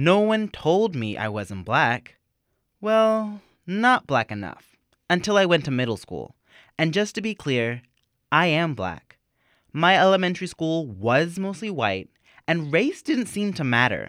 No one told me I wasn't black. Well, not black enough. Until I went to middle school. And just to be clear, I am black. My elementary school was mostly white, and race didn't seem to matter.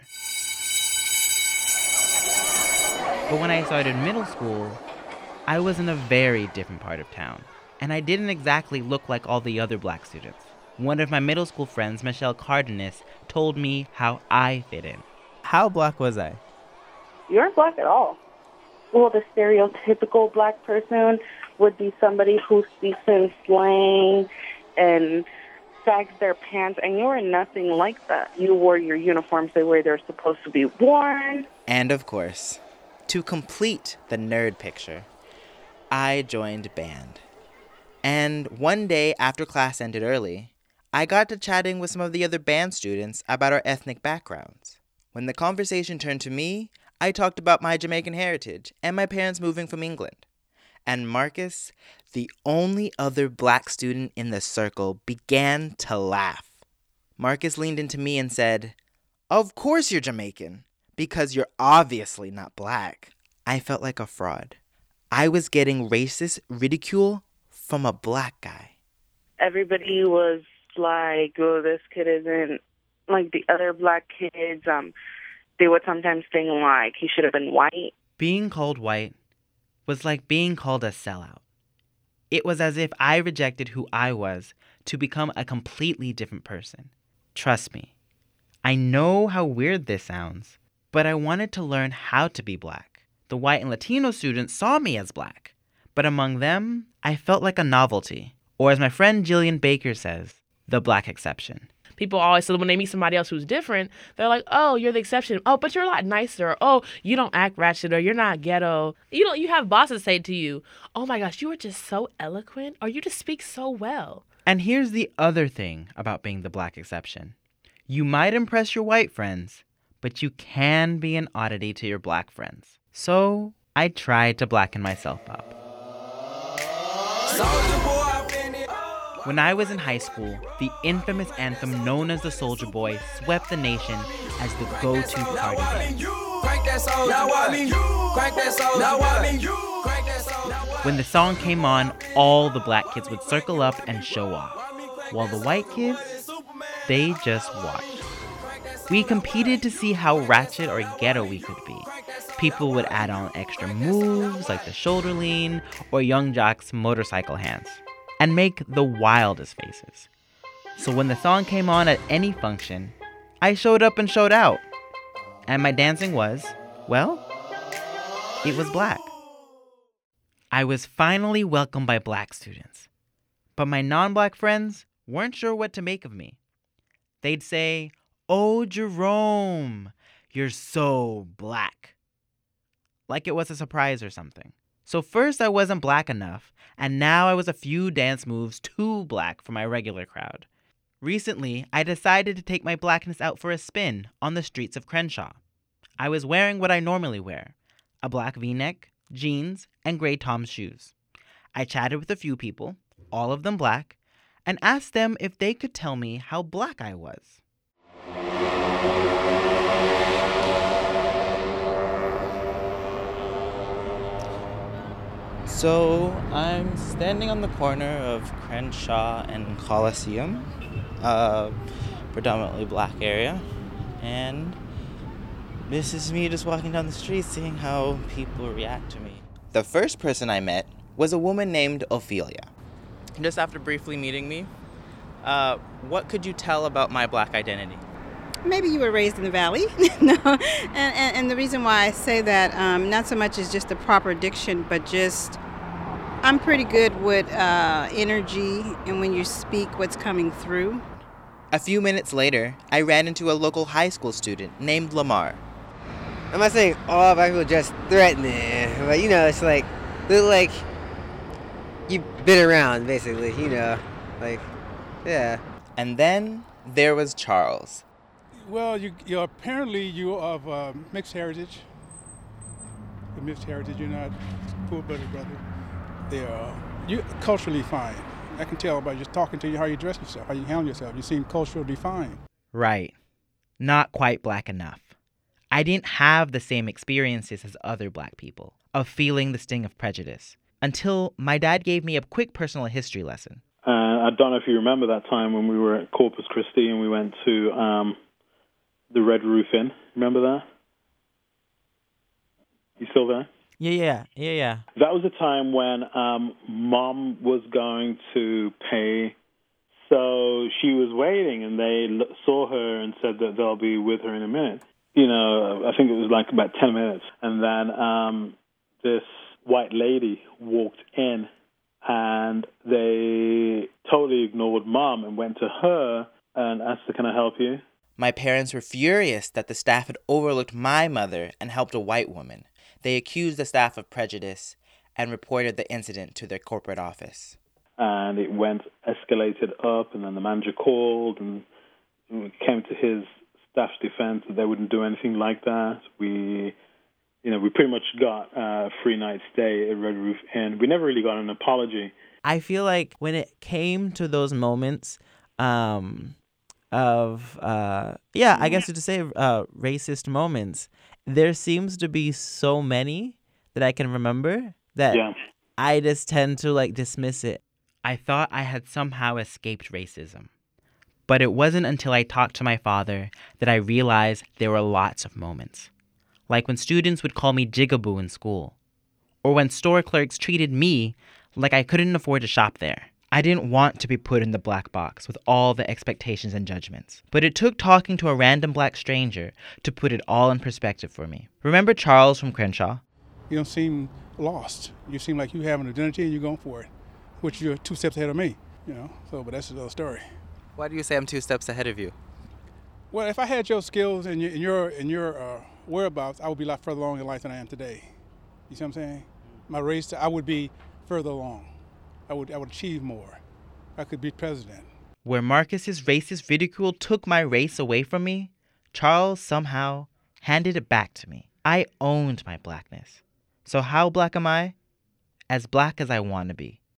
But when I started middle school, I was in a very different part of town, and I didn't exactly look like all the other black students. One of my middle school friends, Michelle Cardenas, told me how I fit in. How black was I? You aren't black at all. Well, the stereotypical black person would be somebody who speaks in slang and sags their pants, and you were nothing like that. You wore your uniforms the way they're supposed to be worn. And of course, to complete the nerd picture, I joined band. And one day after class ended early, I got to chatting with some of the other band students about our ethnic backgrounds. When the conversation turned to me, I talked about my Jamaican heritage and my parents moving from England. And Marcus, the only other black student in the circle, began to laugh. Marcus leaned into me and said, "Of course you're Jamaican, because you're obviously not black." I felt like a fraud. I was getting racist ridicule from a black guy. Everybody was like, oh, this kid isn't like the other black kids. They would sometimes think like he should have been white. Being called white was like being called a sellout. It was as if I rejected who I was to become a completely different person. Trust me, I know how weird this sounds, but I wanted to learn how to be black. The white and Latino students saw me as black, but among them, I felt like a novelty, or as my friend Jillian Baker says, the black exception. People always say when they meet somebody else who's different, they're like, oh, you're the exception. Oh, but you're a lot nicer. Or, oh, you don't act ratchet, or you're not ghetto. You have bosses say to you, oh my gosh, you are just so eloquent, or you just speak so well. And here's the other thing about being the black exception. You might impress your white friends, but you can be an oddity to your black friends. So I tried to blacken myself up. When I was in high school, the infamous anthem known as the Soulja Boy swept the nation as the go-to party band. When the song came on, all the black kids would circle up and show off, while the white kids, they just watched. We competed to see how ratchet or ghetto we could be. People would add on extra moves like the shoulder lean or Young Jock's motorcycle hands, and make the wildest faces. So when the song came on at any function, I showed up and showed out. And my dancing was, well, it was black. I was finally welcomed by black students. But my non-black friends weren't sure what to make of me. They'd say, "Oh, Jerome, you're so black." Like it was a surprise or something. So first I wasn't black enough, and now I was a few dance moves too black for my regular crowd. Recently, I decided to take my blackness out for a spin on the streets of Crenshaw. I was wearing what I normally wear, a black V-neck, jeans, and gray Tom's shoes. I chatted with a few people, all of them black, and asked them if they could tell me how black I was. So I'm standing on the corner of Crenshaw and Coliseum, a predominantly black area, and this is me just walking down the street seeing how people react to me. The first person I met was a woman named Ophelia. Just after briefly meeting me, what could you tell about my black identity? Maybe you were raised in the valley. No, and the reason why I say that, not so much as just the proper diction, but just I'm pretty good with energy and when you speak what's coming through. A few minutes later, I ran into a local high school student named Lamar. I'm not saying all black people just threatening, but it's like, they're like, you've been around, basically, yeah. And then there was Charles. Well, you apparently you are of mixed heritage. The mixed heritage, you're not full-blooded brother. You're culturally fine. I can tell by just talking to you how you dress yourself, how you handle yourself. You seem culturally defined. Right. Not quite black enough. I didn't have the same experiences as other black people of feeling the sting of prejudice until my dad gave me a quick personal history lesson. I don't know if you remember that time when we were at Corpus Christi and we went to the Red Roof Inn. Remember that? You still there? Yeah. That was a time when Mom was going to pay, so she was waiting, and they saw her and said that they'll be with her in a minute. You know, I think it was like about 10 minutes. And then this white lady walked in, and they totally ignored Mom and went to her and asked her, "Can I help you?" My parents were furious that the staff had overlooked my mother and helped a white woman. They accused the staff of prejudice and reported the incident to their corporate office. And it escalated up, and then the manager called, and it came to his staff's defense that they wouldn't do anything like that. We pretty much got a free night stay at Red Roof Inn. We never really got an apology. I feel like when it came to those moments I guess to say racist moments, there seems to be so many that I can remember that I just tend to dismiss it. I thought I had somehow escaped racism. But it wasn't until I talked to my father that I realized there were lots of moments. Like when students would call me jigaboo in school. Or when store clerks treated me like I couldn't afford to shop there. I didn't want to be put in the black box with all the expectations and judgments. But it took talking to a random black stranger to put it all in perspective for me. Remember Charles from Crenshaw? You don't seem lost. You seem like you have an identity and you're going for it, which you're 2 steps ahead of me, but that's another story. Why do you say I'm 2 steps ahead of you? Well, if I had your skills and your whereabouts, I would be a lot further along in life than I am today. You see what I'm saying? My race, I would be further along. I would achieve more. I could be president. Where Marcus's racist ridicule took my race away from me, Charles somehow handed it back to me. I owned my blackness. So how black am I? As black as I want to be.